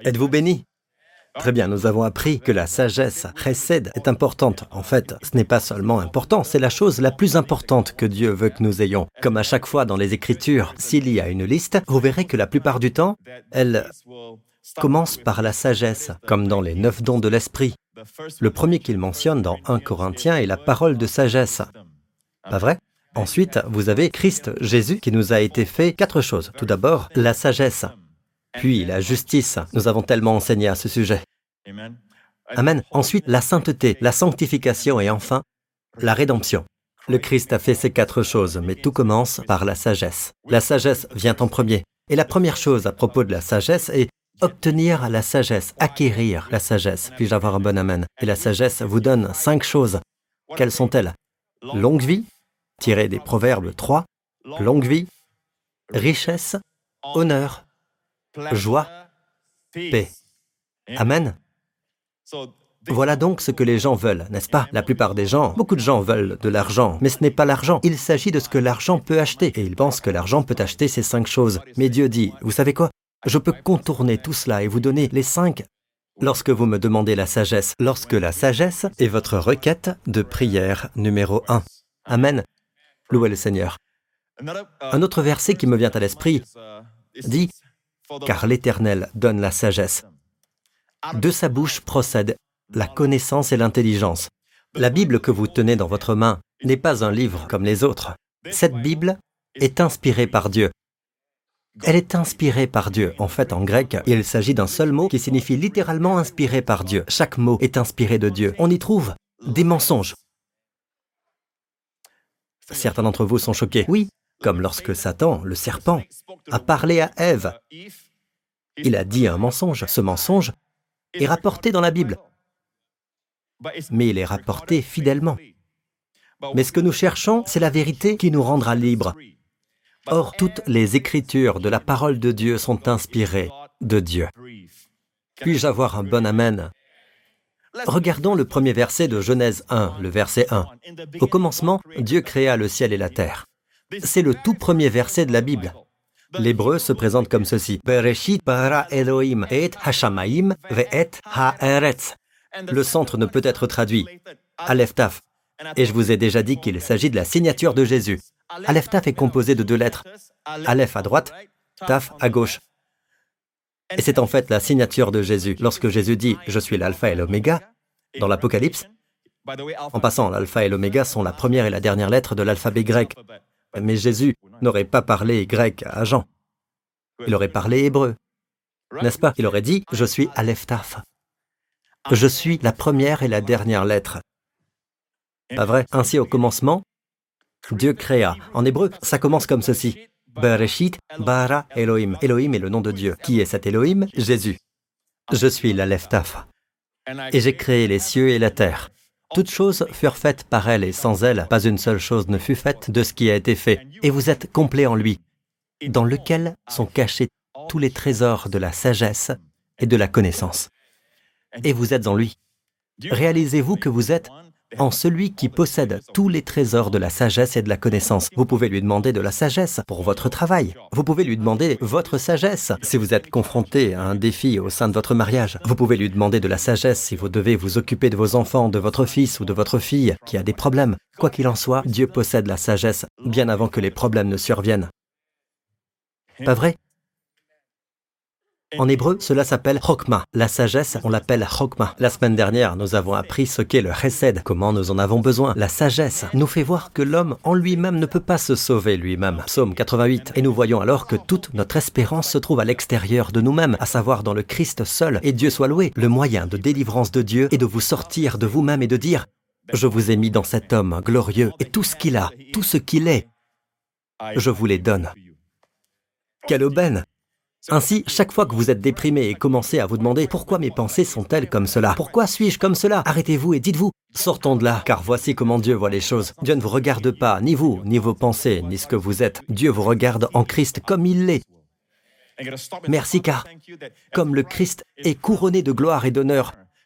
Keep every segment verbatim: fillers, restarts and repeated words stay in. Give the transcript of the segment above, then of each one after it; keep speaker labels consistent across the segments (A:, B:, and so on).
A: Êtes-vous béni? Très bien, nous avons appris que la sagesse chesed est importante. En fait, ce n'est pas seulement important, c'est la chose la plus importante que Dieu veut que nous ayons. Comme à chaque fois dans les Écritures, s'il y a une liste, vous verrez que la plupart du temps, elle commence par la sagesse, comme dans les neuf dons de l'Esprit. Le premier qu'il mentionne dans un Corinthiens est la parole de sagesse. Pas vrai? Ensuite, vous avez Christ, Jésus, qui nous a été fait quatre choses. Tout d'abord, la sagesse, puis la justice. Nous avons tellement enseigné à ce sujet. Amen. Ensuite, la sainteté, la sanctification et enfin, la rédemption. Le Christ a fait ces quatre choses, mais tout commence par la sagesse. La sagesse vient en premier. Et la première chose à propos de la sagesse est obtenir la sagesse, acquérir la sagesse. Puis-je avoir un bon amen? Et la sagesse vous donne cinq choses. Quelles sont-elles? Longue vie, tiré des Proverbes trois, longue vie, richesse, honneur, joie, paix. Amen. Voilà donc ce que les gens veulent, n'est-ce pas? La plupart des gens, beaucoup de gens veulent de l'argent, mais ce n'est pas l'argent. Il s'agit de ce que l'argent peut acheter, et ils pensent que l'argent peut acheter ces cinq choses. Mais Dieu dit, vous savez quoi? Je peux contourner tout cela et vous donner les cinq lorsque vous me demandez la sagesse, lorsque la sagesse est votre requête de prière numéro un. Amen. Louez le Seigneur. Un autre verset qui me vient à l'esprit dit « Car l'Éternel donne la sagesse. De sa bouche procède la connaissance et l'intelligence. » La Bible que vous tenez dans votre main n'est pas un livre comme les autres. Cette Bible est inspirée par Dieu. Elle est inspirée par Dieu. En fait, en grec, il s'agit d'un seul mot qui signifie littéralement inspiré par Dieu. Chaque mot est inspiré de Dieu. On y trouve des mensonges. Certains d'entre vous sont choqués. Oui, comme lorsque Satan, le serpent, a parlé à Ève. Il a dit un mensonge. Ce mensonge est rapporté dans la Bible. Mais il est rapporté fidèlement. Mais ce que nous cherchons, c'est la vérité qui nous rendra libres. Or, toutes les Écritures de la parole de Dieu sont inspirées de Dieu. Puis-je avoir un bon amen? Regardons le premier verset de Genèse un, le verset un. Au commencement, Dieu créa le ciel et la terre. C'est le tout premier verset de la Bible. L'hébreu se présente comme ceci. Bereshit bara Elohim et hashamayim ve'et haaretz. Le centre ne peut être traduit. Aleph Taf. Et je vous ai déjà dit qu'il s'agit de la signature de Jésus. Aleph Taf est composé de deux lettres. Aleph à droite, Taf à gauche. Et c'est en fait la signature de Jésus. Lorsque Jésus dit « Je suis l'alpha et l'oméga », dans l'Apocalypse, en passant, l'alpha et l'oméga sont la première et la dernière lettre de l'alphabet grec. Mais Jésus n'aurait pas parlé grec à Jean. Il aurait parlé hébreu. N'est-ce pas? Il aurait dit « Je suis Aleph Taf ». Je suis la première et la dernière lettre. Pas vrai? Ainsi, au commencement, Dieu créa. En hébreu, ça commence comme ceci. Bereshit bara Elohim. Elohim est le nom de Dieu. Qui est cet Elohim? Jésus. Je suis l'Aleph Taf. Et j'ai créé les cieux et la terre. Toutes choses furent faites par elle, et sans elle, pas une seule chose ne fut faite de ce qui a été fait. Et vous êtes complet en lui, dans lequel sont cachés tous les trésors de la sagesse et de la connaissance. Et vous êtes en lui. Réalisez-vous que vous êtes en celui qui possède tous les trésors de la sagesse et de la connaissance. Vous pouvez lui demander de la sagesse pour votre travail. Vous pouvez lui demander votre sagesse si vous êtes confronté à un défi au sein de votre mariage. Vous pouvez lui demander de la sagesse si vous devez vous occuper de vos enfants, de votre fils ou de votre fille qui a des problèmes. Quoi qu'il en soit, Dieu possède la sagesse bien avant que les problèmes ne surviennent. Pas vrai? En hébreu, cela s'appelle chokma. La sagesse, on l'appelle chokma. La semaine dernière, nous avons appris ce qu'est le chesed, comment nous en avons besoin. La sagesse nous fait voir que l'homme en lui-même ne peut pas se sauver lui-même. Psaume quatre-vingt-huit. Et nous voyons alors que toute notre espérance se trouve à l'extérieur de nous-mêmes, à savoir dans le Christ seul. Et Dieu soit loué. Le moyen de délivrance de Dieu est de vous sortir de vous-même et de dire « Je vous ai mis dans cet homme glorieux et tout ce qu'il a, tout ce qu'il est, je vous les donne. » Quelle aubaine! Ainsi, chaque fois que vous êtes déprimé et commencez à vous demander « Pourquoi mes pensées sont-elles comme cela? Pourquoi suis-je comme cela ?» Arrêtez-vous et dites-vous « Sortons de là, car voici comment Dieu voit les choses. Dieu ne vous regarde pas, ni vous, ni vos pensées, ni ce que vous êtes. Dieu vous regarde en Christ comme il l'est. Merci car, comme le Christ est couronné de gloire et d'honneur,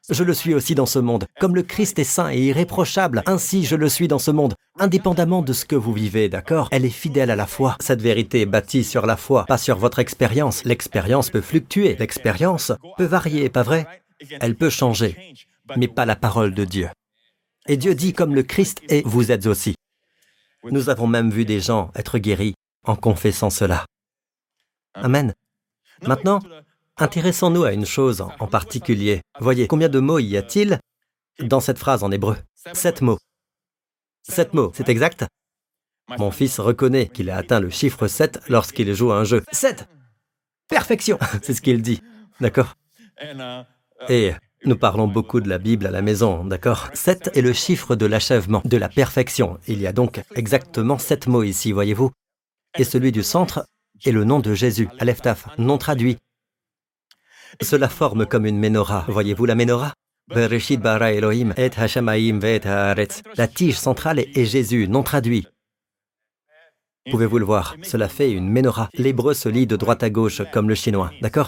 A: je le suis aussi dans ce monde. Comme le Christ est saint et irréprochable, ainsi je le suis dans ce monde. Indépendamment de ce que vous vivez, d'accord? Elle est fidèle à la foi. Cette vérité est bâtie sur la foi, pas sur votre expérience. L'expérience peut fluctuer, l'expérience peut varier, pas vrai? Elle peut changer, mais pas la parole de Dieu. Et Dieu dit comme le Christ est, vous êtes aussi. Nous avons même vu des gens être guéris en confessant cela. Amen. Maintenant, intéressons-nous à une chose en particulier. Voyez, combien de mots y a-t-il dans cette phrase en hébreu? Sept mots. Sept mots, c'est exact? Mon fils reconnaît qu'il a atteint le chiffre sept lorsqu'il joue à un jeu. Sept! Perfection! C'est ce qu'il dit. D'accord? Et nous parlons beaucoup de la Bible à la maison, d'accord? Sept est le chiffre de l'achèvement, de la perfection. Il y a donc exactement sept mots ici, voyez-vous? Et celui du centre est le nom de Jésus, Aleph Taf, non traduit. Cela forme comme une menorah. Voyez-vous la menorah? Bereshit bara Elohim et hashamayim ve'et haaretz. La tige centrale est Jésus, non traduit. Pouvez-vous le voir? Cela fait une menorah. L'hébreu se lit de droite à gauche, comme le chinois, d'accord?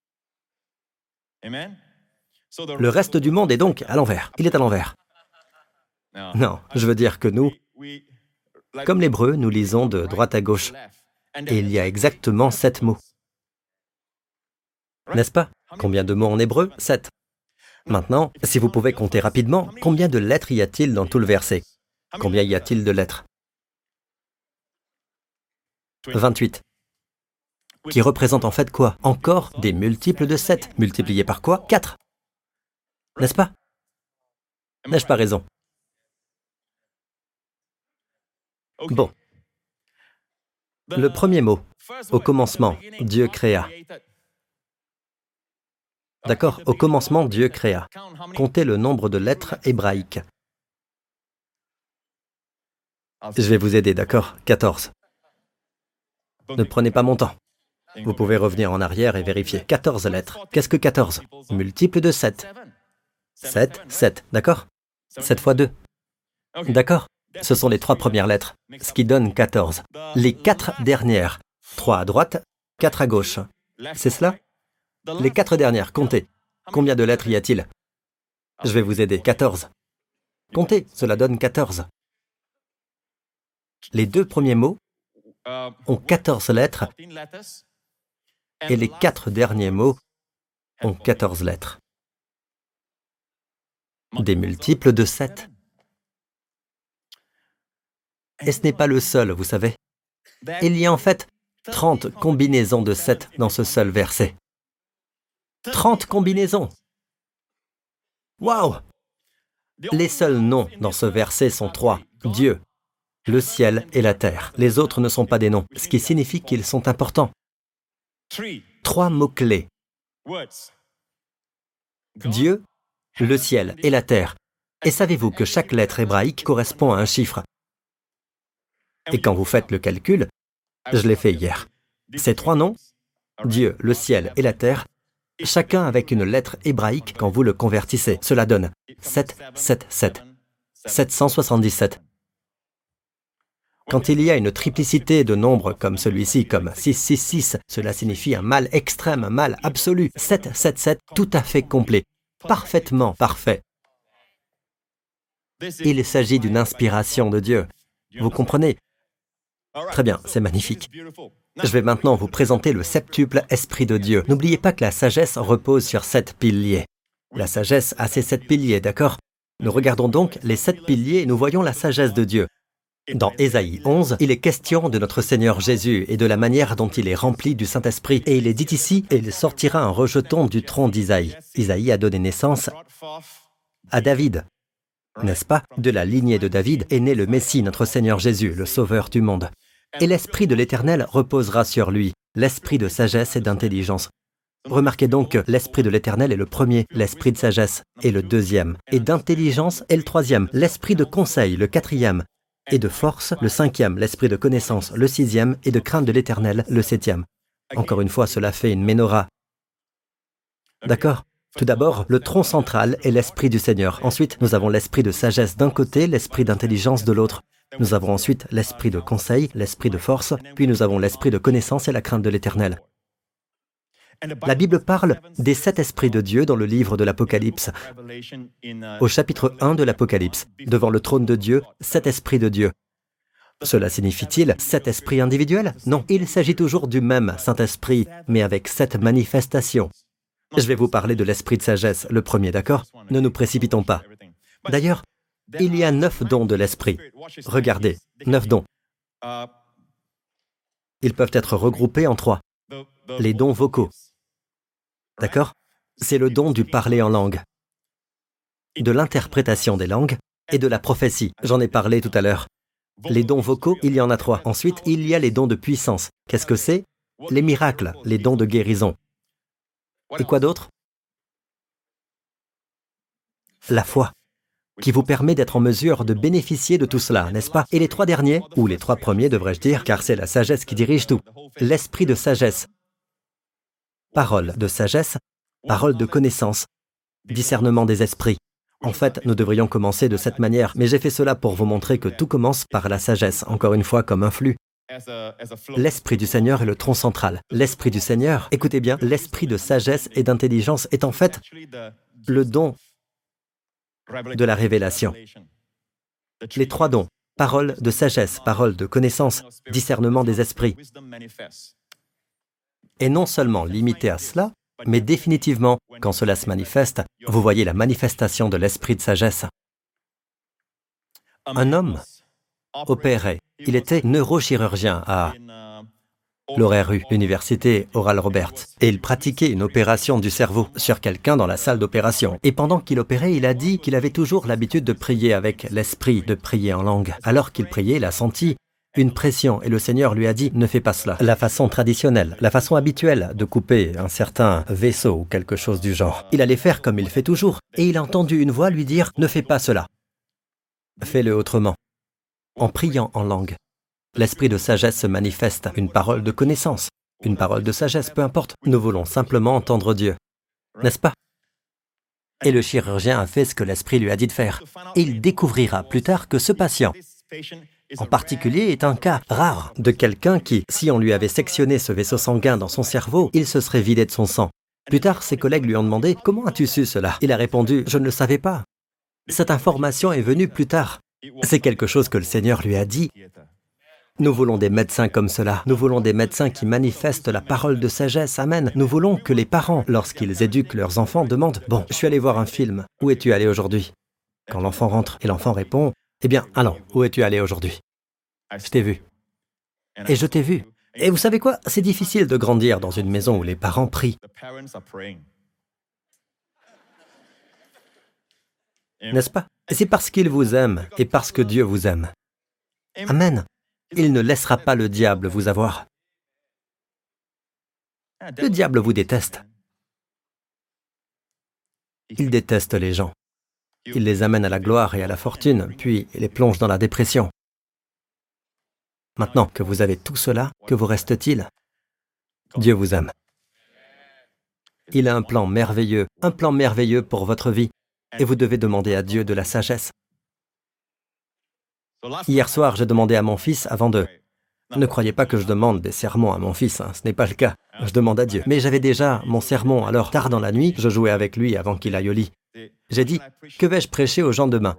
A: Le reste du monde est donc à l'envers. Il est à l'envers. Non, je veux dire que nous, comme l'hébreu, nous lisons de droite à gauche. Et il y a exactement sept mots. N'est-ce pas? Combien de mots en hébreu? Sept. Maintenant, si vous pouvez compter rapidement, combien de lettres y a-t-il dans tout le verset? Combien y a-t-il de lettres? vingt-huit. Qui représente en fait quoi? Encore des multiples de sept. Multipliés par quoi? quatre. N'est-ce pas? N'ai-je pas raison? Bon. Le premier mot, au commencement, Dieu créa. D'accord? Au commencement, Dieu créa. Comptez le nombre de lettres hébraïques. Je vais vous aider, d'accord? quatorze. Ne prenez pas mon temps. Vous pouvez revenir en arrière et vérifier. quatorze lettres. Qu'est-ce que quatorze? Multiple de sept. sept, sept, d'accord? sept fois deux. D'accord? Ce sont les trois premières lettres, ce qui donne quatorze. Les quatre dernières, trois à droite, quatre à gauche. C'est cela? Les quatre dernières, comptez. Combien de lettres y a-t-il? Je vais vous aider. quatorze. Comptez, cela donne quatorze. Les deux premiers mots ont quatorze lettres et les quatre derniers mots ont quatorze lettres. Des multiples de sept. Et ce n'est pas le seul, vous savez. Il y a en fait trente combinaisons de sept dans ce seul verset. trente combinaisons. Waouh! Les seuls noms dans ce verset sont trois. Dieu, le ciel et la terre. Les autres ne sont pas des noms, ce qui signifie qu'ils sont importants. Trois mots-clés. Dieu, le ciel et la terre. Et savez-vous que chaque lettre hébraïque correspond à un chiffre? Et quand vous faites le calcul, je l'ai fait hier. Ces trois noms, Dieu, le ciel et la terre, chacun avec une lettre hébraïque quand vous le convertissez. Cela donne sept, sept, sept. sept cent soixante-dix-sept. Quand il y a une triplicité de nombres comme celui-ci, comme six cent soixante-six, cela signifie un mal extrême, un mal absolu. sept, sept, sept, tout à fait complet. Parfaitement parfait. Il s'agit d'une inspiration de Dieu. Vous comprenez? Très bien, c'est magnifique. Je vais maintenant vous présenter le septuple Esprit de Dieu. N'oubliez pas que la sagesse repose sur sept piliers. La sagesse a ses sept piliers, d'accord? Nous regardons donc les sept piliers et nous voyons la sagesse de Dieu. Dans Ésaïe onze, il est question de notre Seigneur Jésus et de la manière dont il est rempli du Saint-Esprit. Et il est dit ici, et il sortira un rejeton du tronc d'Isaïe. Isaïe a donné naissance à David. N'est-ce pas? De la lignée de David est né le Messie, notre Seigneur Jésus, le Sauveur du monde. Et l'Esprit de l'Éternel reposera sur lui, l'Esprit de sagesse et d'intelligence. Remarquez donc que l'Esprit de l'Éternel est le premier, l'Esprit de sagesse est le deuxième, et d'intelligence est le troisième, l'Esprit de conseil le quatrième, et de force le cinquième, l'Esprit de connaissance le sixième, et de crainte de l'Éternel le septième. Encore une fois, cela fait une menorah. D'accord? Tout d'abord, le tronc central est l'Esprit du Seigneur. Ensuite, nous avons l'Esprit de sagesse d'un côté, l'Esprit d'intelligence de l'autre. Nous avons ensuite l'Esprit de conseil, l'Esprit de force, puis nous avons l'Esprit de connaissance et la crainte de l'Éternel. La Bible parle des sept esprits de Dieu dans le livre de l'Apocalypse. Au chapitre un de l'Apocalypse, devant le trône de Dieu, sept esprits de Dieu. Cela signifie-t-il sept esprits individuels? Non, il s'agit toujours du même Saint-Esprit, mais avec sept manifestations. Je vais vous parler de l'esprit de sagesse, le premier, d'accord? Ne nous précipitons pas. D'ailleurs, il y a neuf dons de l'esprit. Regardez, neuf dons. Ils peuvent être regroupés en trois. Les dons vocaux. D'accord? C'est le don du parler en langue, de l'interprétation des langues et de la prophétie. J'en ai parlé tout à l'heure. Les dons vocaux, il y en a trois. Ensuite, il y a les dons de puissance. Qu'est-ce que c'est? Les miracles, les dons de guérison. Et quoi d'autre? La foi, qui vous permet d'être en mesure de bénéficier de tout cela, n'est-ce pas? Et les trois derniers, ou les trois premiers devrais-je dire, car c'est la sagesse qui dirige tout. L'esprit de sagesse. Parole de sagesse, parole de connaissance, discernement des esprits. En fait, nous devrions commencer de cette manière, mais j'ai fait cela pour vous montrer que tout commence par la sagesse, encore une fois comme un flux. L'Esprit du Seigneur est le tronc central. L'Esprit du Seigneur, écoutez bien, l'Esprit de sagesse et d'intelligence est en fait le don de la révélation. Les trois dons, parole de sagesse, parole de connaissance, discernement des esprits. Et non seulement limité à cela, mais définitivement, quand cela se manifeste, vous voyez la manifestation de l'esprit de sagesse. Un homme opérait. Il était neurochirurgien à l'O R U, l'université Oral Roberts, et il pratiquait une opération du cerveau sur quelqu'un dans la salle d'opération. Et pendant qu'il opérait, il a dit qu'il avait toujours l'habitude de prier avec l'esprit, de prier en langue. Alors qu'il priait, il a senti une pression, et le Seigneur lui a dit « Ne fais pas cela ». La façon traditionnelle, la façon habituelle de couper un certain vaisseau ou quelque chose du genre. Il allait faire comme il fait toujours, et il a entendu une voix lui dire « Ne fais pas cela ». Fais-le autrement, en priant en langue. L'esprit de sagesse se manifeste, une parole de connaissance, une parole de sagesse, peu importe. Nous voulons simplement entendre Dieu, n'est-ce pas? Et le chirurgien a fait ce que l'esprit lui a dit de faire. Et il découvrira plus tard que ce patient, en particulier, est un cas rare de quelqu'un qui, si on lui avait sectionné ce vaisseau sanguin dans son cerveau, il se serait vidé de son sang. Plus tard, ses collègues lui ont demandé « Comment as-tu su cela ?» Il a répondu « Je ne le savais pas. » Cette information est venue plus tard. C'est quelque chose que le Seigneur lui a dit. Nous voulons des médecins comme cela. Nous voulons des médecins qui manifestent la parole de sagesse. Amen. Nous voulons que les parents, lorsqu'ils éduquent leurs enfants, demandent « Bon, je suis allé voir un film. Où es-tu allé aujourd'hui ?» Quand l'enfant rentre et l'enfant répond « Eh bien, allons, où es-tu allé aujourd'hui ?» Je t'ai vu. Et je t'ai vu. Et vous savez quoi? C'est difficile de grandir dans une maison où les parents prient. N'est-ce pas? C'est parce qu'ils vous aiment et parce que Dieu vous aime. Amen. Il ne laissera pas le diable vous avoir. Le diable vous déteste. Il déteste les gens. Il les amène à la gloire et à la fortune, puis les plonge dans la dépression. Maintenant que vous avez tout cela, que vous reste-t-il? Dieu vous aime. Il a un plan merveilleux, un plan merveilleux pour votre vie, et vous devez demander à Dieu de la sagesse. Hier soir, j'ai demandé à mon fils avant de... Ne croyez pas que je demande des sermons à mon fils, hein, ce n'est pas le cas. Je demande à Dieu. Mais j'avais déjà mon sermon, alors tard dans la nuit, je jouais avec lui avant qu'il aille au lit. J'ai dit, que vais-je prêcher aux gens demain?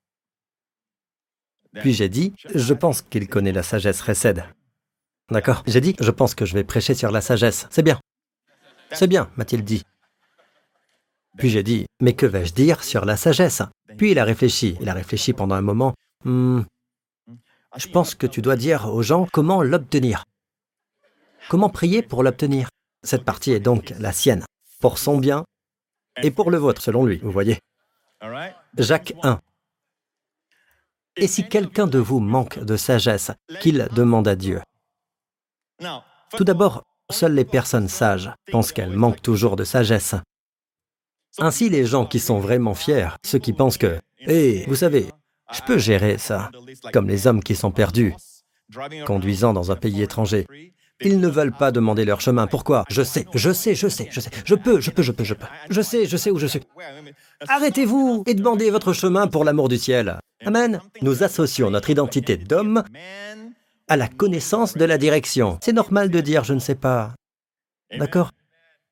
A: Puis j'ai dit, je pense qu'il connaît la sagesse Chesed. D'accord? J'ai dit, je pense que je vais prêcher sur la sagesse. C'est bien. C'est bien, m'a-t-il dit. Puis j'ai dit, mais que vais-je dire sur la sagesse? Puis il a réfléchi. Il a réfléchi pendant un moment. Hmm, je pense que tu dois dire aux gens comment l'obtenir. Comment prier pour l'obtenir? Cette partie est donc la sienne, pour son bien et pour le vôtre, selon lui, vous voyez. Jacques un. Et si quelqu'un de vous manque de sagesse, qu'il demande à Dieu. Tout d'abord, seules les personnes sages pensent qu'elles manquent toujours de sagesse. Ainsi, les gens qui sont vraiment fiers, ceux qui pensent que, hé, vous savez, je peux gérer ça, comme les hommes qui sont perdus, conduisant dans un pays étranger. Ils ne veulent pas demander leur chemin. Pourquoi? Je sais, je sais, je sais, je sais. Je peux, je peux, je peux, je peux. Je sais, je sais où je suis. Arrêtez-vous et demandez votre chemin pour l'amour du ciel. Amen. Nous associons notre identité d'homme à la connaissance de la direction. C'est normal de dire « je ne sais pas ». D'accord?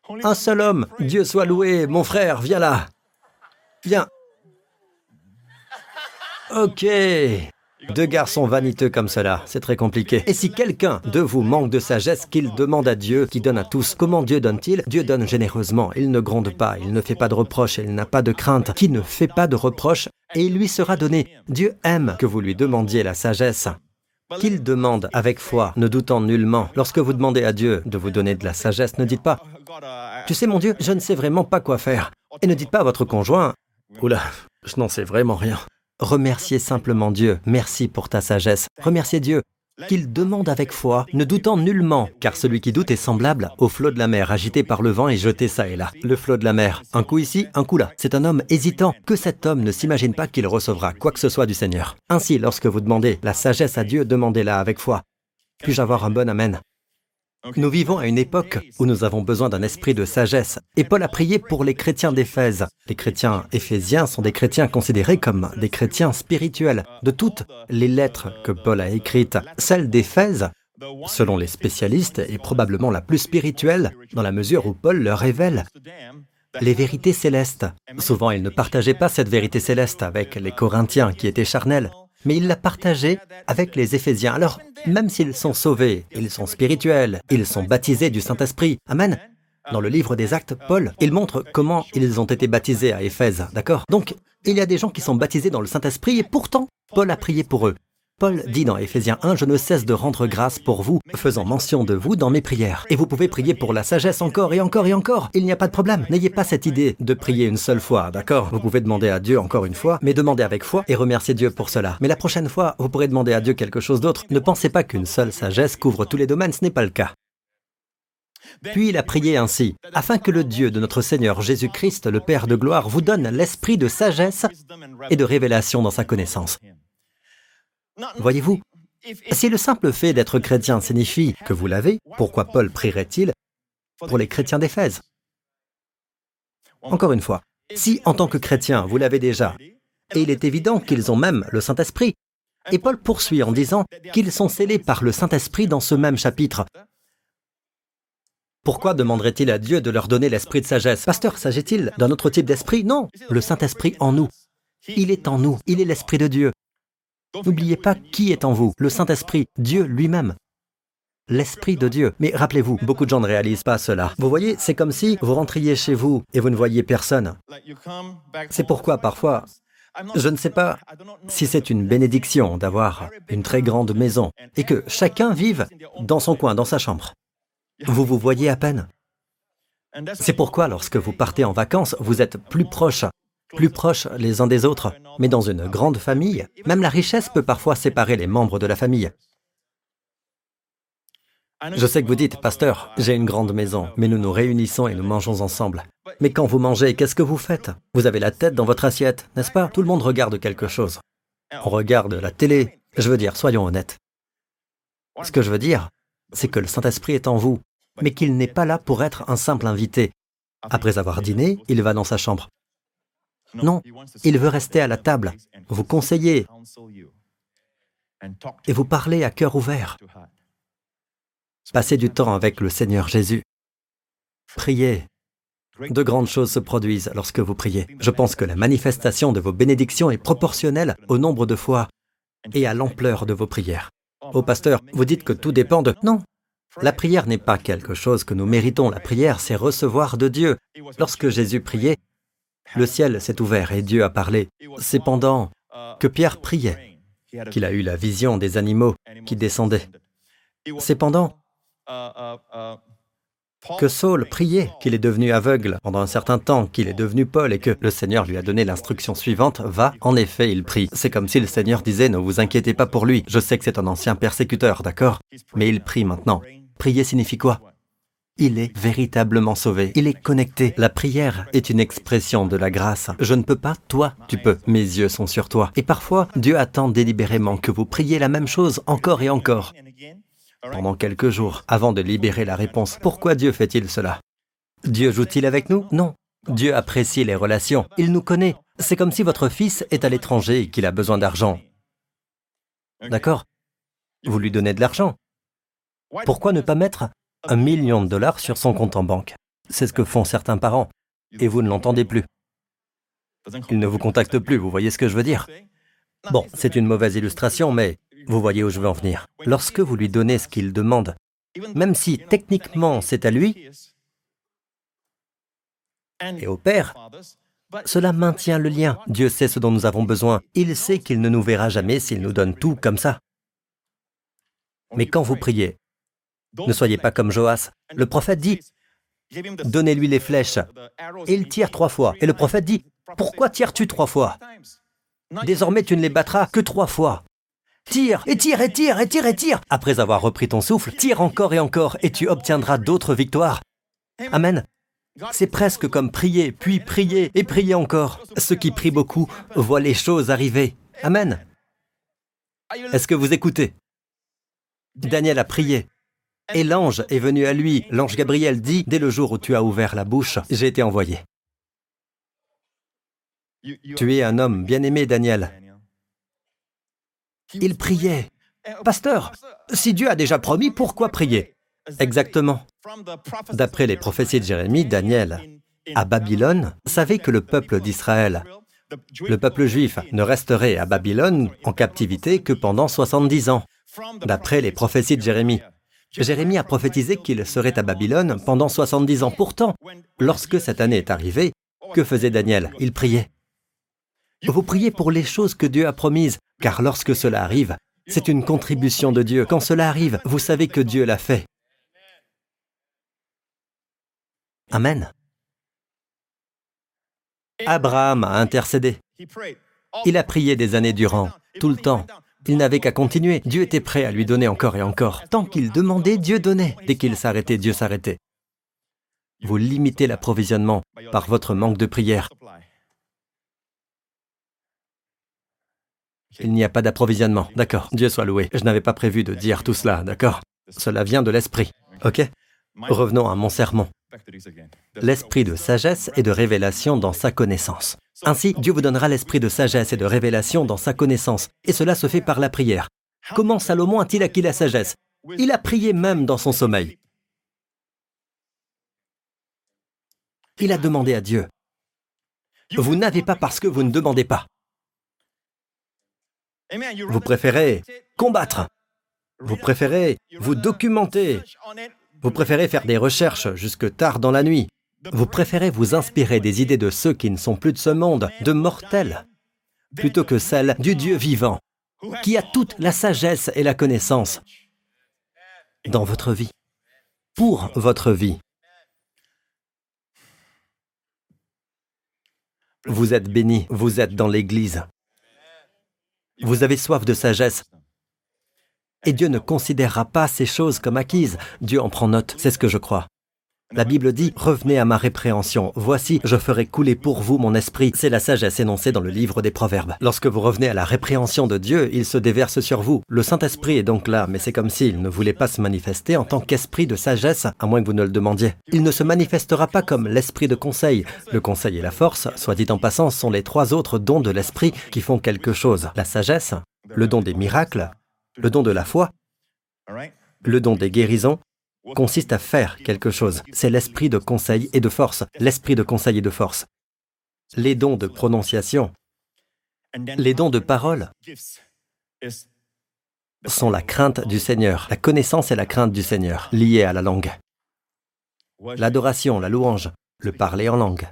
A: Un seul homme, Dieu soit loué, mon frère, viens là. Viens. Ok. Deux garçons vaniteux comme cela, c'est très compliqué. Et si quelqu'un de vous manque de sagesse, qu'il demande à Dieu, qui donne à tous. Comment Dieu donne-t-il? Dieu donne généreusement. Il ne gronde pas, il ne fait pas de reproches, il n'a pas de crainte. Qui ne fait pas de reproches, et il lui sera donné. Dieu aime que vous lui demandiez la sagesse. Qu'il demande avec foi, ne doutant nullement. Lorsque vous demandez à Dieu de vous donner de la sagesse, ne dites pas « Tu sais mon Dieu, je ne sais vraiment pas quoi faire ». Et ne dites pas à votre conjoint « Oula, je n'en sais vraiment rien ». Remerciez simplement Dieu, merci pour ta sagesse. Remerciez Dieu, qu'il demande avec foi, ne doutant nullement, car celui qui doute est semblable au flot de la mer, agité par le vent et jeté ça et là. Le flot de la mer, un coup ici, un coup là. C'est un homme hésitant, que cet homme ne s'imagine pas qu'il recevra quoi que ce soit du Seigneur. Ainsi, lorsque vous demandez la sagesse à Dieu, demandez-la avec foi. Puis-je avoir un bon amen? Nous vivons à une époque où nous avons besoin d'un esprit de sagesse. Et Paul a prié pour les chrétiens d'Éphèse. Les chrétiens éphésiens sont des chrétiens considérés comme des chrétiens spirituels. De toutes les lettres que Paul a écrites, celle d'Éphèse, selon les spécialistes, est probablement la plus spirituelle, dans la mesure où Paul leur révèle les vérités célestes. Souvent, il ne partageait pas cette vérité céleste avec les Corinthiens qui étaient charnels, mais il l'a partagée avec les Éphésiens. Alors, même s'ils sont sauvés, ils sont spirituels, ils sont baptisés du Saint-Esprit. Amen. Dans le livre des Actes, Paul, il montre comment ils ont été baptisés à Éphèse, d'accord? Donc, il y a des gens qui sont baptisés dans le Saint-Esprit et pourtant, Paul a prié pour eux. Paul dit dans Éphésiens un, « Je ne cesse de rendre grâce pour vous, faisant mention de vous dans mes prières. » Et vous pouvez prier pour la sagesse encore et encore et encore. Il n'y a pas de problème. N'ayez pas cette idée de prier une seule fois, d'accord? Vous pouvez demander à Dieu encore une fois, mais demandez avec foi et remerciez Dieu pour cela. Mais la prochaine fois, vous pourrez demander à Dieu quelque chose d'autre. Ne pensez pas qu'une seule sagesse couvre tous les domaines, ce n'est pas le cas. Puis il a prié ainsi, « Afin que le Dieu de notre Seigneur Jésus-Christ, le Père de gloire, vous donne l'esprit de sagesse et de révélation dans sa connaissance. » Voyez-vous, si le simple fait d'être chrétien signifie que vous l'avez, pourquoi Paul prierait-il pour les chrétiens d'Éphèse? Encore une fois, si en tant que chrétien vous l'avez déjà, et il est évident qu'ils ont même le Saint-Esprit, et Paul poursuit en disant qu'ils sont scellés par le Saint-Esprit dans ce même chapitre, pourquoi demanderait-il à Dieu de leur donner l'esprit de sagesse? Pasteur, s'agit-il d'un autre type d'esprit? Non, le Saint-Esprit en nous. Il est en nous, il est l'Esprit de Dieu. N'oubliez pas qui est en vous, le Saint-Esprit, Dieu lui-même. L'Esprit de Dieu. Mais rappelez-vous, beaucoup de gens ne réalisent pas cela. Vous voyez, c'est comme si vous rentriez chez vous et vous ne voyiez personne. C'est pourquoi parfois, je ne sais pas si c'est une bénédiction d'avoir une très grande maison et que chacun vive dans son coin, dans sa chambre. Vous vous voyez à peine. C'est pourquoi lorsque vous partez en vacances, vous êtes plus proches. plus proches les uns des autres, mais dans une grande famille, même la richesse peut parfois séparer les membres de la famille. Je sais que vous dites, « Pasteur, j'ai une grande maison, mais nous nous réunissons et nous mangeons ensemble. » Mais quand vous mangez, qu'est-ce que vous faites? Vous avez la tête dans votre assiette, n'est-ce pas? Tout le monde regarde quelque chose. On regarde la télé. Je veux dire, soyons honnêtes. Ce que je veux dire, c'est que le Saint-Esprit est en vous, mais qu'il n'est pas là pour être un simple invité. Après avoir dîné, il va dans sa chambre. Non, il veut rester à la table, vous conseiller et vous parler à cœur ouvert. Passez du temps avec le Seigneur Jésus. Priez. De grandes choses se produisent lorsque vous priez. Je pense que la manifestation de vos bénédictions est proportionnelle au nombre de fois et à l'ampleur de vos prières. Ô pasteur, vous dites que tout dépend de... Non, la prière n'est pas quelque chose que nous méritons. La prière, c'est recevoir de Dieu. Lorsque Jésus priait, le ciel s'est ouvert et Dieu a parlé. C'est pendant que Pierre priait qu'il a eu la vision des animaux qui descendaient. C'est pendant que Saul priait qu'il est devenu aveugle pendant un certain temps, qu'il est devenu Paul et que le Seigneur lui a donné l'instruction suivante, « Va, en effet, il prie. » C'est comme si le Seigneur disait, « Ne vous inquiétez pas pour lui. Je sais que c'est un ancien persécuteur, d'accord? Mais il prie maintenant. » Prier signifie quoi? Il est véritablement sauvé. Il est connecté. La prière est une expression de la grâce. Je ne peux pas, toi, tu peux. Mes yeux sont sur toi. Et parfois, Dieu attend délibérément que vous priez la même chose encore et encore, pendant quelques jours, avant de libérer la réponse. Pourquoi Dieu fait-il cela? Dieu joue-t-il avec nous? Non. Dieu apprécie les relations. Il nous connaît. C'est comme si votre fils est à l'étranger et qu'il a besoin d'argent. D'accord? Vous lui donnez de l'argent. Pourquoi ne pas mettre un million de dollars sur son compte en banque? C'est ce que font certains parents, et vous ne l'entendez plus. Ils ne vous contactent plus, vous voyez ce que je veux dire? Bon, c'est une mauvaise illustration, mais vous voyez où je veux en venir. Lorsque vous lui donnez ce qu'il demande, même si techniquement c'est à lui et au Père, cela maintient le lien. Dieu sait ce dont nous avons besoin. Il sait qu'il ne nous verra jamais s'il nous donne tout comme ça. Mais quand vous priez, ne soyez pas comme Joas. Le prophète dit, donnez-lui les flèches. Et il tire trois fois. Et le prophète dit, pourquoi tires-tu trois fois? Désormais, tu ne les battras que trois fois. Tire, et tire, et tire, et tire, et tire. Après avoir repris ton souffle, tire encore et encore, et tu obtiendras d'autres victoires. Amen. C'est presque comme prier, puis prier, et prier encore. Ceux qui prient beaucoup voient les choses arriver. Amen. Est-ce que vous écoutez? Daniel a prié. Et l'ange est venu à lui. L'ange Gabriel dit, dès le jour où tu as ouvert la bouche, j'ai été envoyé. Tu es un homme bien-aimé, Daniel. Il priait. Pasteur, si Dieu a déjà promis, pourquoi prier? Exactement. D'après les prophéties de Jérémie, Daniel, à Babylone, savait que le peuple d'Israël, le peuple juif, ne resterait à Babylone en captivité que pendant soixante-dix ans. D'après les prophéties de Jérémie, Jérémie a prophétisé qu'il serait à Babylone pendant soixante-dix ans. Pourtant, lorsque cette année est arrivée, que faisait Daniel? Il priait. Vous priez pour les choses que Dieu a promises, car lorsque cela arrive, c'est une contribution de Dieu. Quand cela arrive, vous savez que Dieu l'a fait. Amen. Abraham a intercédé. Il a prié des années durant, tout le temps. Il n'avait qu'à continuer. Dieu était prêt à lui donner encore et encore. Tant qu'il demandait, Dieu donnait. Dès qu'il s'arrêtait, Dieu s'arrêtait. Vous limitez l'approvisionnement par votre manque de prière. Il n'y a pas d'approvisionnement. D'accord, Dieu soit loué. Je n'avais pas prévu de dire tout cela, d'accord? Cela vient de l'esprit, ok? Revenons à mon sermon. L'esprit de sagesse et de révélation dans sa connaissance. Ainsi, Dieu vous donnera l'esprit de sagesse et de révélation dans sa connaissance. Et cela se fait par la prière. Comment Salomon a-t-il acquis la sagesse? Il a prié même dans son sommeil. Il a demandé à Dieu. Vous n'avez pas parce que vous ne demandez pas. Vous préférez combattre. Vous préférez vous documenter. Vous préférez faire des recherches jusque tard dans la nuit. Vous préférez vous inspirer des idées de ceux qui ne sont plus de ce monde, de mortels, plutôt que celles du Dieu vivant, qui a toute la sagesse et la connaissance dans votre vie, pour votre vie. Vous êtes bénis, vous êtes dans l'Église. Vous avez soif de sagesse. Et Dieu ne considérera pas ces choses comme acquises. Dieu en prend note, c'est ce que je crois. La Bible dit, « Revenez à ma répréhension. Voici, je ferai couler pour vous mon esprit. » C'est la sagesse énoncée dans le livre des Proverbes. Lorsque vous revenez à la répréhension de Dieu, il se déverse sur vous. Le Saint-Esprit est donc là, mais c'est comme s'il ne voulait pas se manifester en tant qu'esprit de sagesse, à moins que vous ne le demandiez. Il ne se manifestera pas comme l'esprit de conseil. Le conseil et la force, soit dit en passant, sont les trois autres dons de l'esprit qui font quelque chose. La sagesse, le don des miracles, le don de la foi, le don des guérisons, consiste à faire quelque chose. C'est l'esprit de conseil et de force. L'esprit de conseil et de force. Les dons de prononciation, les dons de parole sont la crainte du Seigneur. La connaissance et la crainte du Seigneur, liées à la langue. L'adoration, la louange, le parler en langue.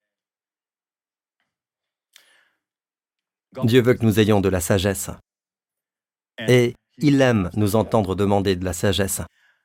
A: Dieu veut que nous ayons de la sagesse. Et il aime nous entendre demander de la sagesse.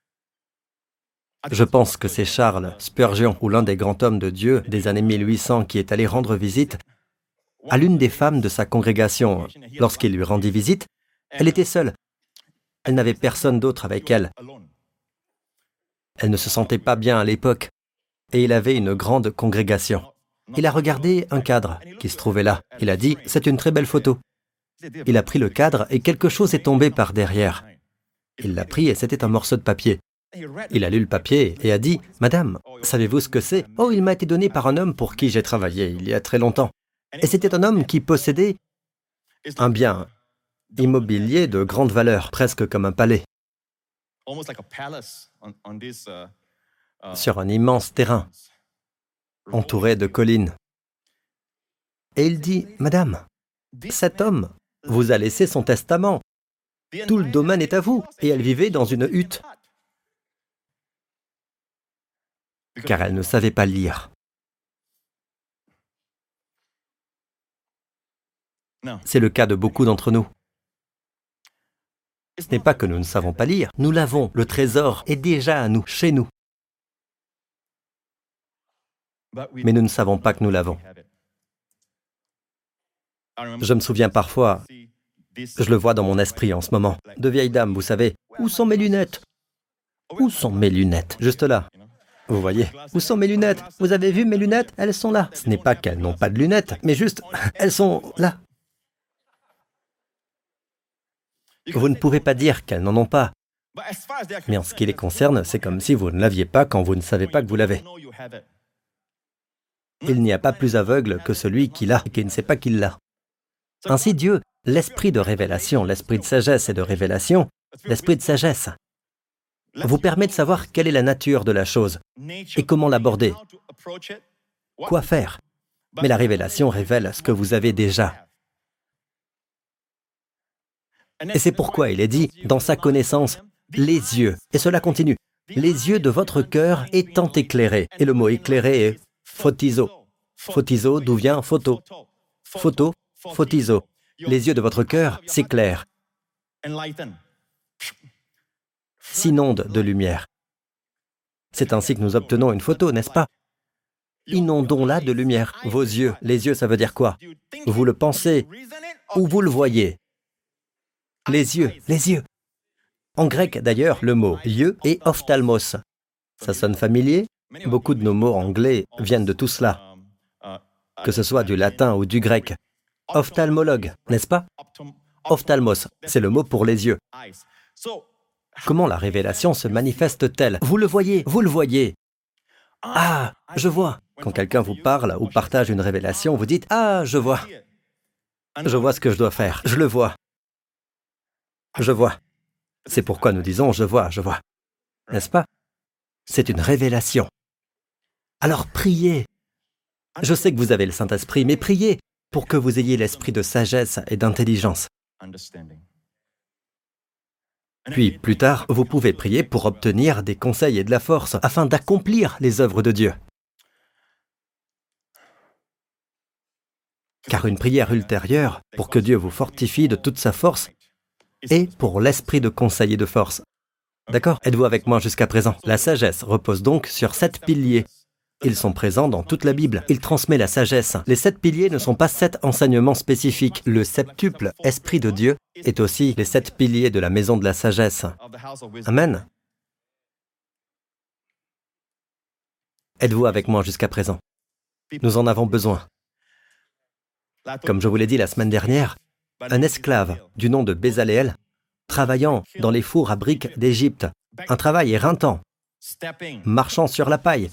A: Je pense que c'est Charles Spurgeon, ou l'un des grands hommes de Dieu des années mille huit cents, qui est allé rendre visite à l'une des femmes de sa congrégation. Lorsqu'il lui rendit visite, elle était seule. Elle n'avait personne d'autre avec elle. Elle ne se sentait pas bien à l'époque, et il avait une grande congrégation. Il a regardé un cadre qui se trouvait là. Il a dit, « C'est une très belle photo. » Il a pris le cadre et quelque chose est tombé par derrière. Il l'a pris et c'était un morceau de papier. Il a lu le papier et a dit, « Madame, savez-vous ce que c'est? Oh, il m'a été donné par un homme pour qui j'ai travaillé il y a très longtemps. » Et c'était un homme qui possédait un bien immobilier de grande valeur, presque comme un palais. sur un immense terrain, entouré de collines. Et il dit, « Madame, cet homme vous a laissé son testament. Tout le domaine est à vous. » Et elle vivait dans une hutte, car elle ne savait pas lire. C'est le cas de beaucoup d'entre nous. Ce n'est pas que nous ne savons pas lire, nous l'avons, le trésor est déjà à nous, chez nous. Mais nous ne savons pas que nous l'avons. Je me souviens parfois, je le vois dans mon esprit en ce moment, de vieilles dames, vous savez, où sont mes lunettes? Où sont mes lunettes? Juste là. Vous voyez? Où sont mes lunettes? Vous avez vu mes lunettes? Elles sont là. Ce n'est pas qu'elles n'ont pas de lunettes, mais juste, elles sont là. Vous ne pouvez pas dire qu'elles n'en ont pas. Mais en ce qui les concerne, c'est comme si vous ne l'aviez pas quand vous ne savez pas que vous l'avez. Il n'y a pas plus aveugle que celui qui l'a et qui ne sait pas qu'il l'a. Ainsi Dieu, l'esprit de révélation, l'esprit de sagesse et de révélation, l'esprit de sagesse, vous permet de savoir quelle est la nature de la chose et comment l'aborder, quoi faire. Mais la révélation révèle ce que vous avez déjà. Et c'est pourquoi il est dit, dans sa connaissance, les yeux, et cela continue, les yeux de votre cœur étant éclairés. Et le mot éclairé est photizo. Photizo, d'où vient photo. Photo, photizo. Les yeux de votre cœur s'éclairent, s'inondent de lumière. C'est ainsi que nous obtenons une photo, n'est-ce pas? Inondons-la de lumière. Vos yeux, les yeux, ça veut dire quoi? Vous le pensez ou vous le voyez? Les yeux, les yeux. En grec, d'ailleurs, le mot « yeux » est « ophtalmos ». Ça sonne familier? Beaucoup de nos mots anglais viennent de tout cela, que ce soit du latin ou du grec. Ophtalmologue, n'est-ce pas? Ophtalmos, c'est le mot pour les yeux. Comment la révélation se manifeste-t-elle? Vous le voyez, vous le voyez. Ah, je vois. Quand quelqu'un vous parle ou partage une révélation, vous dites « Ah, je vois. Je vois ce que je dois faire. Je le vois. Je vois. » C'est pourquoi nous disons « je vois, je vois ». N'est-ce pas? C'est une révélation. Alors priez. Je sais que vous avez le Saint-Esprit, mais priez pour que vous ayez l'esprit de sagesse et d'intelligence. Puis, plus tard, vous pouvez prier pour obtenir des conseils et de la force afin d'accomplir les œuvres de Dieu. Car une prière ultérieure, pour que Dieu vous fortifie de toute sa force, est pour l'esprit de conseil et de force. D'accord? Êtes-vous avec moi jusqu'à présent? La sagesse repose donc sur sept piliers. Ils sont présents dans toute la Bible. Il transmet la sagesse. Les sept piliers ne sont pas sept enseignements spécifiques. Le septuple, Esprit de Dieu, est aussi les sept piliers de la maison de la sagesse. Amen. Êtes-vous avec moi jusqu'à présent? Nous en avons besoin. Comme je vous l'ai dit la semaine dernière, un esclave du nom de Bézaleel, travaillant dans les fours à briques d'Égypte, un travail éreintant, marchant sur la paille,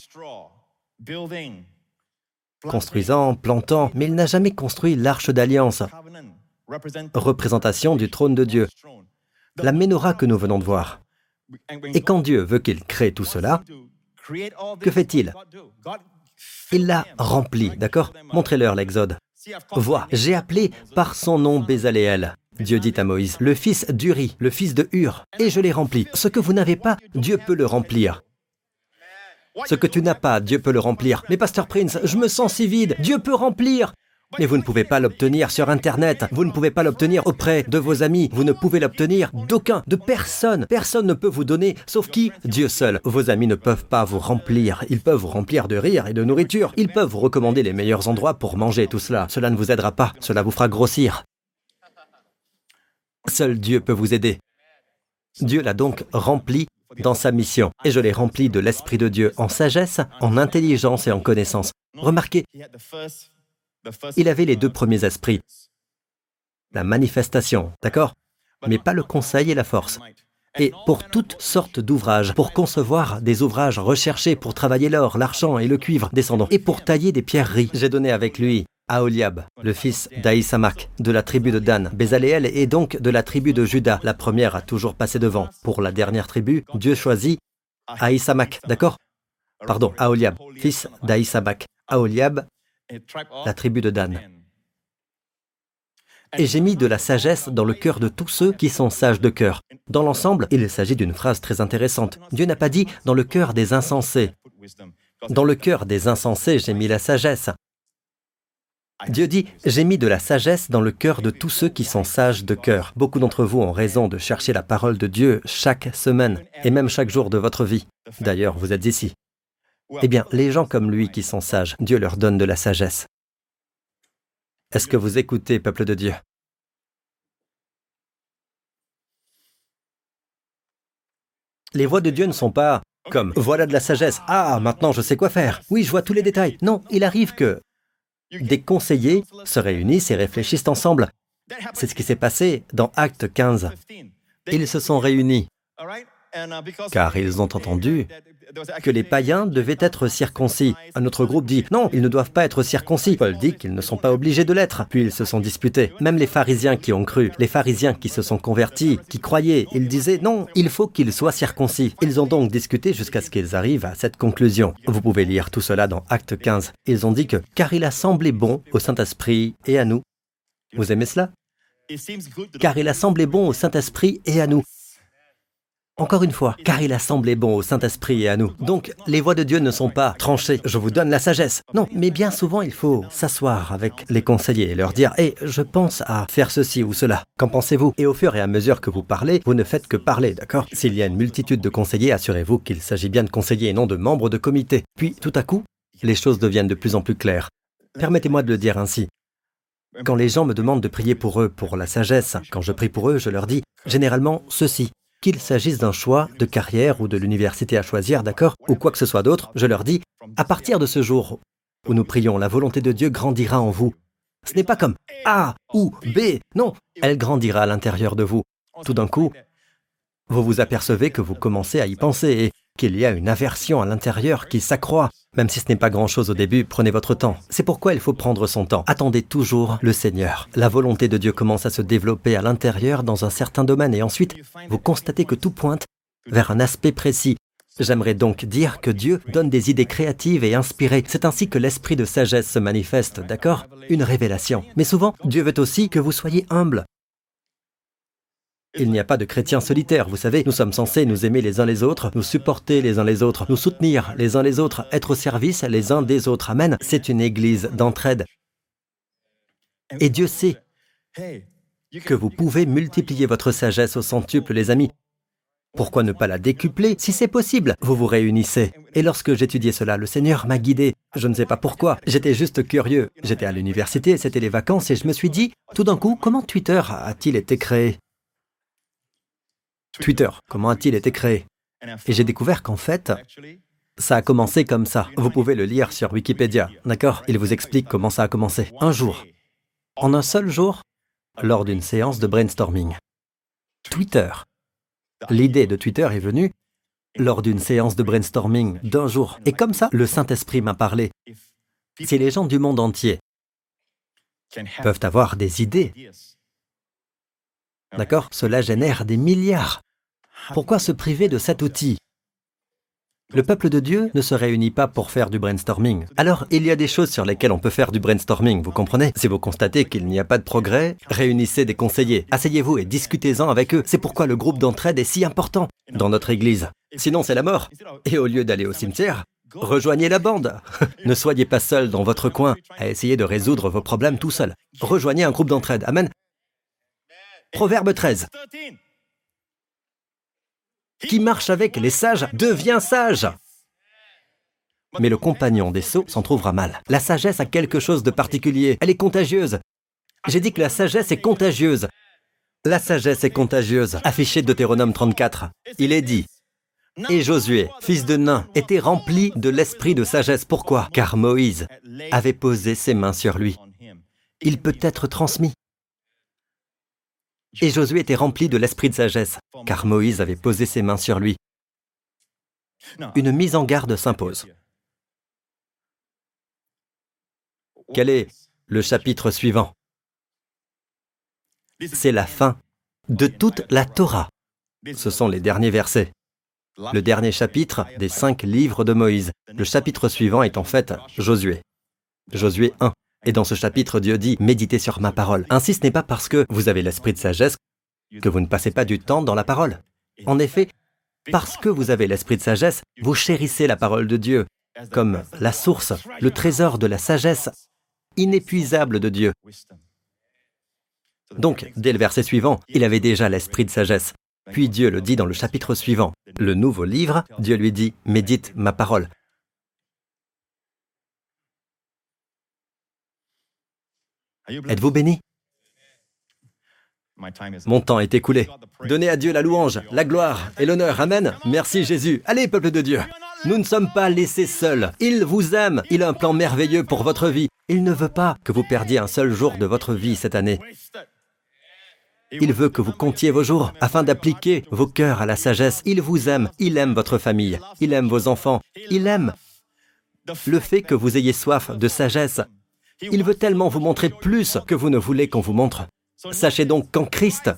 A: construisant, plantant, mais il n'a jamais construit l'arche d'alliance, représentation du trône de Dieu, la menorah que nous venons de voir. Et quand Dieu veut qu'il crée tout cela, que fait-il? Il l'a rempli, d'accord? Montrez-leur l'Exode. Vois, j'ai appelé par son nom Bézaleel. Dieu dit à Moïse, le fils d'Uri, le fils de Hur, et je l'ai rempli. Ce que vous n'avez pas, Dieu peut le remplir. Ce que tu n'as pas, Dieu peut le remplir. Mais Pasteur Prince, je me sens si vide, Dieu peut remplir. Mais vous ne pouvez pas l'obtenir sur Internet, vous ne pouvez pas l'obtenir auprès de vos amis, vous ne pouvez l'obtenir d'aucun, de personne. Personne ne peut vous donner, sauf qui? Dieu seul. Vos amis ne peuvent pas vous remplir, ils peuvent vous remplir de rire et de nourriture, ils peuvent vous recommander les meilleurs endroits pour manger tout cela. Cela ne vous aidera pas, cela vous fera grossir. Seul Dieu peut vous aider. Dieu l'a donc rempli dans sa mission, et je l'ai rempli de l'Esprit de Dieu en sagesse, en intelligence et en connaissance. Remarquez, il avait les deux premiers esprits. La manifestation, d'accord? Mais pas le conseil et la force. Et pour toutes sortes d'ouvrages, pour concevoir des ouvrages recherchés, pour travailler l'or, l'argent et le cuivre, descendons, et pour tailler des pierreries, j'ai donné avec lui Aholiab, le fils d'Ahisamach, de la tribu de Dan. Bézaleel est donc de la tribu de Juda. La première a toujours passé devant. Pour la dernière tribu, Dieu choisit Ahisamach, d'accord? pardon, Aholiab, fils d'Ahisabak. Aholiab, la tribu de Dan. Et j'ai mis de la sagesse dans le cœur de tous ceux qui sont sages de cœur. Dans l'ensemble, il s'agit d'une phrase très intéressante. Dieu n'a pas dit « dans le cœur des insensés ». Dans le cœur des insensés, j'ai mis la sagesse. Dieu dit « j'ai mis de la sagesse dans le cœur de tous ceux qui sont sages de cœur ». Beaucoup d'entre vous ont raison de chercher la parole de Dieu chaque semaine, et même chaque jour de votre vie. D'ailleurs, vous êtes ici. Eh bien, les gens comme lui qui sont sages, Dieu leur donne de la sagesse. Est-ce que vous écoutez, peuple de Dieu? Les voix de Dieu ne sont pas comme « voilà de la sagesse, ah, maintenant je sais quoi faire, oui, je vois tous les détails ». Non, il arrive que des conseillers se réunissent et réfléchissent ensemble. C'est ce qui s'est passé dans Actes quinze. Ils se sont réunis car ils ont entendu que les païens devaient être circoncis. Un autre groupe dit « non, ils ne doivent pas être circoncis ». Paul dit qu'ils ne sont pas obligés de l'être. Puis ils se sont disputés. Même les pharisiens qui ont cru, les pharisiens qui se sont convertis, qui croyaient, ils disaient « non, il faut qu'ils soient circoncis ». Ils ont donc discuté jusqu'à ce qu'ils arrivent à cette conclusion. Vous pouvez lire tout cela dans Actes quinze. Ils ont dit que « car il a semblé bon au Saint-Esprit et à nous ». Vous aimez cela? « Car il a semblé bon au Saint-Esprit et à nous ». Encore une fois, car il a semblé bon au Saint-Esprit et à nous. Donc, les voix de Dieu ne sont pas tranchées. Je vous donne la sagesse. Non, mais bien souvent, il faut s'asseoir avec les conseillers et leur dire « Hé, hey, je pense à faire ceci ou cela. Qu'en pensez-vous » Et au fur et à mesure que vous parlez, vous ne faites que parler, d'accord? S'il y a une multitude de conseillers, assurez-vous qu'il s'agit bien de conseillers et non de membres de comité. Puis, tout à coup, les choses deviennent de plus en plus claires. Permettez-moi de le dire ainsi. Quand les gens me demandent de prier pour eux, pour la sagesse, quand je prie pour eux, je leur dis généralement ceci. Qu'il s'agisse d'un choix de carrière ou de l'université à choisir, d'accord, ou quoi que ce soit d'autre, je leur dis, à partir de ce jour où nous prions, la volonté de Dieu grandira en vous. Ce n'est pas comme A ou B, non, elle grandira à l'intérieur de vous. Tout d'un coup, vous vous apercevez que vous commencez à y penser et qu'il y a une aversion à l'intérieur qui s'accroît. Même si ce n'est pas grand-chose au début, prenez votre temps. C'est pourquoi il faut prendre son temps. Attendez toujours le Seigneur. La volonté de Dieu commence à se développer à l'intérieur dans un certain domaine et ensuite, vous constatez que tout pointe vers un aspect précis. J'aimerais donc dire que Dieu donne des idées créatives et inspirées. C'est ainsi que l'esprit de sagesse se manifeste, d'accord? Une révélation. Mais souvent, Dieu veut aussi que vous soyez humble. Il n'y a pas de chrétiens solitaires, vous savez, nous sommes censés nous aimer les uns les autres, nous supporter les uns les autres, nous soutenir les uns les autres, être au service les uns des autres. Amen. C'est une église d'entraide. Et Dieu sait que vous pouvez multiplier votre sagesse au centuple, les amis. Pourquoi ne pas la décupler si c'est possible? Vous vous réunissez. Et lorsque j'étudiais cela, le Seigneur m'a guidé. Je ne sais pas pourquoi. J'étais juste curieux. J'étais à l'université, c'était les vacances et je me suis dit, tout d'un coup, comment Twitter a-t-il été créé? Twitter, comment a-t-il été créé? Et j'ai découvert qu'en fait, ça a commencé comme ça. Vous pouvez le lire sur Wikipédia, d'accord? Il vous explique comment ça a commencé. Un jour, en un seul jour, lors d'une séance de brainstorming. Twitter. L'idée de Twitter est venue lors d'une séance de brainstorming d'un jour. Et comme ça, le Saint-Esprit m'a parlé. Si les gens du monde entier peuvent avoir des idées, d'accord? Cela génère des milliards. Pourquoi se priver de cet outil? Le peuple de Dieu ne se réunit pas pour faire du brainstorming. Alors, il y a des choses sur lesquelles on peut faire du brainstorming, vous comprenez? Si vous constatez qu'il n'y a pas de progrès, réunissez des conseillers, asseyez-vous et discutez-en avec eux. C'est pourquoi le groupe d'entraide est si important dans notre église. Sinon, c'est la mort. Et au lieu d'aller au cimetière, rejoignez la bande. Ne soyez pas seul dans votre coin à essayer de résoudre vos problèmes tout seul. Rejoignez un groupe d'entraide. Amen. Proverbe treize. Qui marche avec les sages devient sage. Mais le compagnon des sots s'en trouvera mal. La sagesse a quelque chose de particulier. Elle est contagieuse. J'ai dit que la sagesse est contagieuse. La sagesse est contagieuse. Affiché Deutéronome trente-quatre. Il est dit, « Et Josué, fils de Nun, était rempli de l'esprit de sagesse. » Pourquoi? Car Moïse avait posé ses mains sur lui. Il peut être transmis. Et Josué était rempli de l'esprit de sagesse, car Moïse avait posé ses mains sur lui. Une mise en garde s'impose. Quel est le chapitre suivant? C'est la fin de toute la Torah. Ce sont les derniers versets. le dernier chapitre des cinq livres de Moïse. Le chapitre suivant est en fait Josué. Josué un. Et dans ce chapitre, Dieu dit « Méditez sur ma parole ». Ainsi, ce n'est pas parce que vous avez l'esprit de sagesse que vous ne passez pas du temps dans la parole. En effet, parce que vous avez l'esprit de sagesse, vous chérissez la parole de Dieu comme la source, le trésor de la sagesse inépuisable de Dieu. Donc, dès le verset suivant, il avait déjà l'esprit de sagesse. Puis Dieu le dit dans le chapitre suivant. Le nouveau livre, Dieu lui dit « Médite ma parole ». Êtes-vous bénis? Mon temps est écoulé. Donnez à Dieu la louange, la gloire et l'honneur. Amen. Merci Jésus. Allez, peuple de Dieu. Nous ne sommes pas laissés seuls. Il vous aime. Il a un plan merveilleux pour votre vie. Il ne veut pas que vous perdiez un seul jour de votre vie cette année. Il veut que vous comptiez vos jours afin d'appliquer vos cœurs à la sagesse. Il vous aime. Il aime votre famille. Il aime vos enfants. Il aime le fait que vous ayez soif de sagesse. Il veut tellement vous montrer plus que vous ne voulez qu'on vous montre. Sachez donc qu'en Christ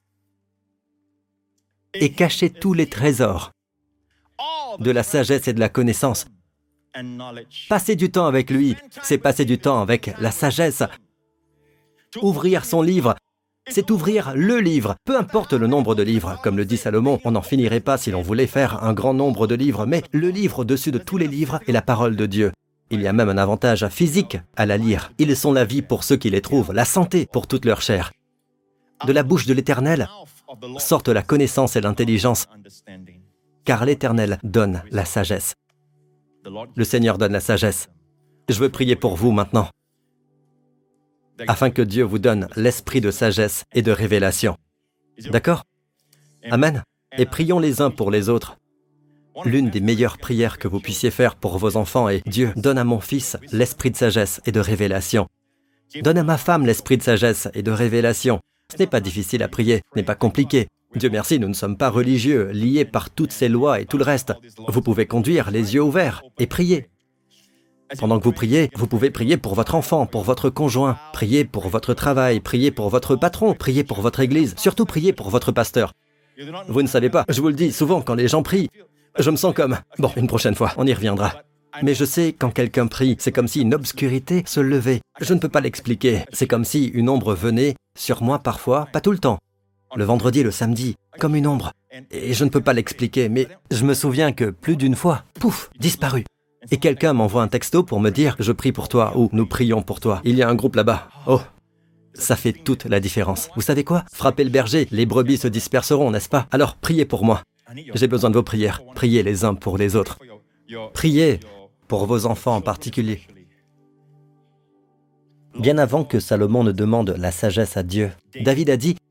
A: est caché tous les trésors de la sagesse et de la connaissance. Passer du temps avec lui, c'est passer du temps avec la sagesse. Ouvrir son livre, c'est ouvrir le livre. Peu importe le nombre de livres, comme le dit Salomon, on n'en finirait pas si l'on voulait faire un grand nombre de livres, mais le livre au-dessus de tous les livres est la parole de Dieu. Il y a même un avantage physique à la lire. Ils sont la vie pour ceux qui les trouvent, la santé pour toute leur chair. De la bouche de l'Éternel sortent la connaissance et l'intelligence, car l'Éternel donne la sagesse. Le Seigneur donne la sagesse. Je veux prier pour vous maintenant, afin que Dieu vous donne l'esprit de sagesse et de révélation. D'accord? Amen. Et prions les uns pour les autres. L'une des meilleures prières que vous puissiez faire pour vos enfants est « Dieu, donne à mon fils l'esprit de sagesse et de révélation. Donne à ma femme l'esprit de sagesse et de révélation. » Ce n'est pas difficile à prier, ce n'est pas compliqué. Dieu merci, nous ne sommes pas religieux, liés par toutes ces lois et tout le reste. Vous pouvez conduire les yeux ouverts et prier. Pendant que vous priez, vous pouvez prier pour votre enfant, pour votre conjoint, prier pour votre travail, prier pour votre patron, prier pour votre église, surtout prier pour votre pasteur. Vous ne savez pas, je vous le dis souvent quand les gens prient, je me sens comme... Bon, une prochaine fois, on y reviendra. Mais je sais, quand quelqu'un prie, c'est comme si une obscurité se levait. Je ne peux pas l'expliquer. C'est comme si une ombre venait sur moi parfois, pas tout le temps. Le vendredi et le samedi, comme une ombre. Et je ne peux pas l'expliquer, mais je me souviens que plus d'une fois, pouf, disparu. Et quelqu'un m'envoie un texto pour me dire « Je prie pour toi » ou « Nous prions pour toi ». Il y a un groupe là-bas. Oh, ça fait toute la différence. Vous savez quoi? Frappez le berger, les brebis se disperseront, n'est-ce pas? Alors, priez pour moi. J'ai besoin de vos prières. Priez les uns pour les autres. Priez pour vos enfants en particulier. Bien avant que Salomon ne demande la sagesse à Dieu, David a dit,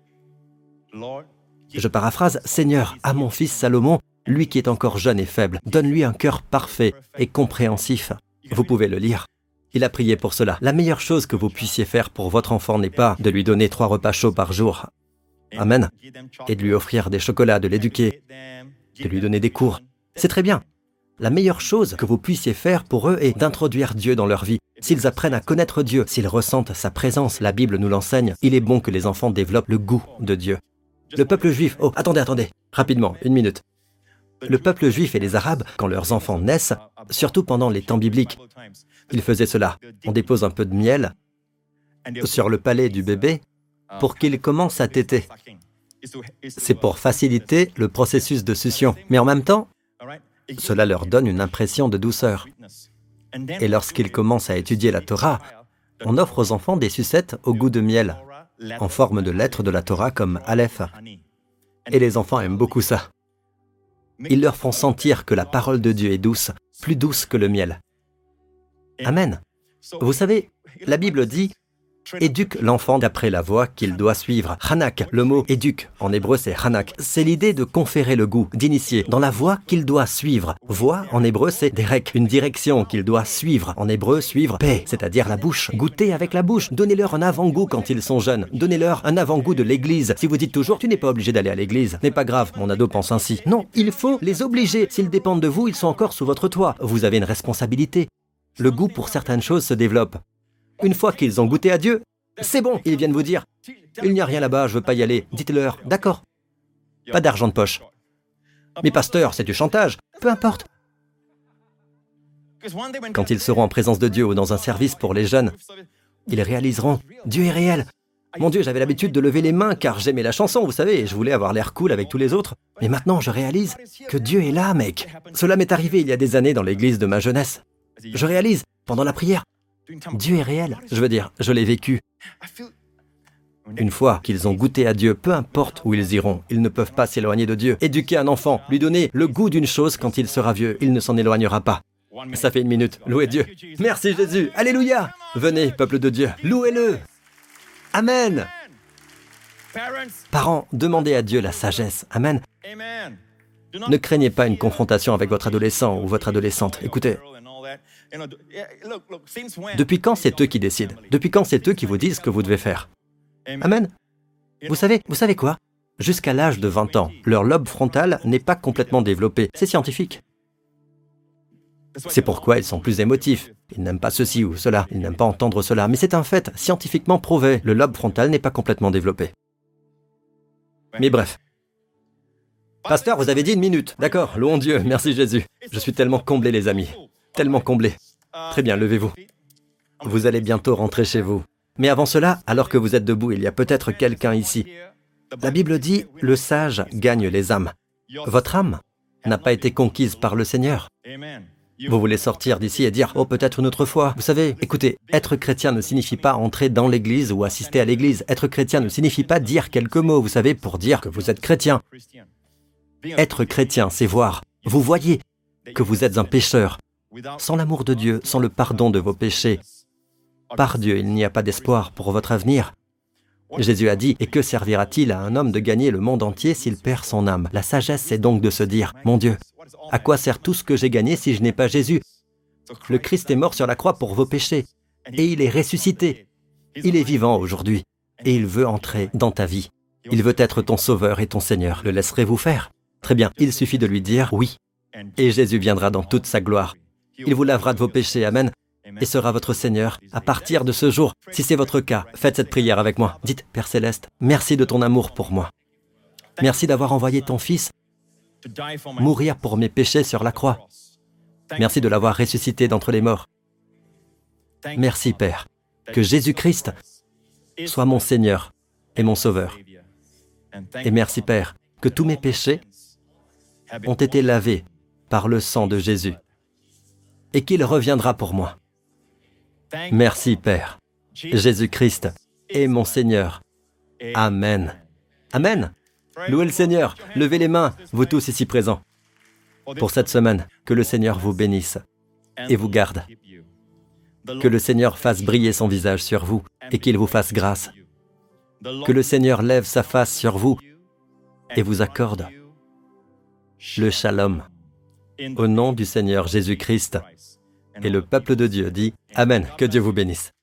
A: je paraphrase, « Seigneur, à mon fils Salomon, lui qui est encore jeune et faible, donne-lui un cœur parfait et compréhensif. » Vous pouvez le lire. Il a prié pour cela. La meilleure chose que vous puissiez faire pour votre enfant n'est pas de lui donner trois repas chauds par jour. Amen. Et de lui offrir des chocolats, de l'éduquer, de lui donner des cours. C'est très bien. La meilleure chose que vous puissiez faire pour eux est d'introduire Dieu dans leur vie. S'ils apprennent à connaître Dieu, s'ils ressentent sa présence, la Bible nous l'enseigne, il est bon que les enfants développent le goût de Dieu. Le peuple juif... Oh, attendez, attendez. Rapidement, une minute. Le peuple juif et les Arabes, quand leurs enfants naissent, surtout pendant les temps bibliques, ils faisaient cela. On dépose un peu de miel sur le palais du bébé pour qu'il commence à téter. C'est pour faciliter le processus de succion. Mais en même temps, cela leur donne une impression de douceur. Et lorsqu'ils commencent à étudier la Torah, on offre aux enfants des sucettes au goût de miel, en forme de lettres de la Torah comme Aleph. Et les enfants aiment beaucoup ça. Ils leur font sentir que la parole de Dieu est douce, plus douce que le miel. Amen. Vous savez, la Bible dit « Éduque l'enfant d'après la voie qu'il doit suivre ». Hanak, le mot « éduque » en hébreu c'est Hanak. C'est l'idée de conférer le goût, d'initier dans la voie qu'il doit suivre. Voie en hébreu c'est derek, une direction qu'il doit suivre. En hébreu, suivre paix, c'est-à-dire la bouche. Goûter avec la bouche. Donnez-leur un avant-goût quand ils sont jeunes. Donnez-leur un avant-goût de l'église. Si vous dites toujours « Tu n'es pas obligé d'aller à l'église », n'est pas grave, mon ado pense ainsi. Non, il faut les obliger. S'ils dépendent de vous, ils sont encore sous votre toit. Vous avez une responsabilité. Le goût pour certaines choses se développe. Une fois qu'ils ont goûté à Dieu, c'est bon, ils viennent vous dire « Il n'y a rien là-bas, je veux pas y aller. » Dites-leur « D'accord. Pas d'argent de poche. Mais pasteur, c'est du chantage. Peu importe. Quand ils seront en présence de Dieu ou dans un service pour les jeunes, ils réaliseront « Dieu est réel ». Mon Dieu, j'avais l'habitude de lever les mains car j'aimais la chanson, vous savez, et je voulais avoir l'air cool avec tous les autres. Mais maintenant, je réalise que Dieu est là, mec. Cela m'est arrivé il y a des années dans l'église de ma jeunesse. Je réalise, pendant la prière, Dieu est réel. Je veux dire, je l'ai vécu. Une fois qu'ils ont goûté à Dieu, peu importe où ils iront, ils ne peuvent pas s'éloigner de Dieu. Éduquer un enfant, lui donner le goût d'une chose quand il sera vieux, il ne s'en éloignera pas. Ça fait une minute, louez Dieu. Merci Jésus, alléluia. Venez, peuple de Dieu, louez-le. Amen. Parents, demandez à Dieu la sagesse. Amen. Ne craignez pas une confrontation avec votre adolescent ou votre adolescente. Écoutez, depuis quand c'est eux qui décident? Depuis quand c'est eux qui vous disent ce que vous devez faire? Amen. Vous savez, vous savez quoi? Jusqu'à l'âge de vingt ans, leur lobe frontal n'est pas complètement développé. C'est scientifique. C'est pourquoi ils sont plus émotifs. Ils n'aiment pas ceci ou cela, ils n'aiment pas entendre cela. Mais c'est un fait, scientifiquement prouvé. Le lobe frontal n'est pas complètement développé. Mais bref. Pasteur, vous avez dit une minute. D'accord, louons Dieu, merci Jésus. Je suis tellement comblé, les amis. Tellement comblé. Très bien, levez-vous. Vous allez bientôt rentrer chez vous. Mais avant cela, alors que vous êtes debout, il y a peut-être quelqu'un ici. La Bible dit, le sage gagne les âmes. Votre âme n'a pas été conquise par le Seigneur. Vous voulez sortir d'ici et dire « Oh, peut-être une autre fois ». Vous savez, écoutez, être chrétien ne signifie pas entrer dans l'église ou assister à l'église. Être chrétien ne signifie pas dire quelques mots, vous savez, pour dire que vous êtes chrétien. Être chrétien, c'est voir. Vous voyez que vous êtes un pécheur. Sans l'amour de Dieu, sans le pardon de vos péchés, par Dieu, il n'y a pas d'espoir pour votre avenir. Jésus a dit « Et que servira-t-il à un homme de gagner le monde entier s'il perd son âme ?» La sagesse, c'est donc de se dire « Mon Dieu, à quoi sert tout ce que j'ai gagné si je n'ai pas Jésus? Le Christ est mort sur la croix pour vos péchés, et il est ressuscité. Il est vivant aujourd'hui, et il veut entrer dans ta vie. Il veut être ton sauveur et ton Seigneur. Le laisserez-vous faire? Très bien, il suffit de lui dire « Oui ». Et Jésus viendra dans toute sa gloire. Il vous lavera de vos péchés, amen, et sera votre Seigneur. À partir de ce jour, si c'est votre cas, faites cette prière avec moi. Dites, Père Céleste, merci de ton amour pour moi. Merci d'avoir envoyé ton Fils mourir pour mes péchés sur la croix. Merci de l'avoir ressuscité d'entre les morts. Merci, Père, que Jésus-Christ soit mon Seigneur et mon Sauveur. Et merci, Père, que tous mes péchés ont été lavés par le sang de Jésus et qu'il reviendra pour moi. Merci, Père. Jésus-Christ est mon Seigneur. Amen. Amen. Louez le Seigneur. Levez les mains, vous tous ici présents. Pour cette semaine, que le Seigneur vous bénisse et vous garde. Que le Seigneur fasse briller son visage sur vous et qu'il vous fasse grâce. Que le Seigneur lève sa face sur vous et vous accorde le shalom. Au nom du Seigneur Jésus-Christ. Et le peuple de Dieu dit Amen. Que Dieu vous bénisse.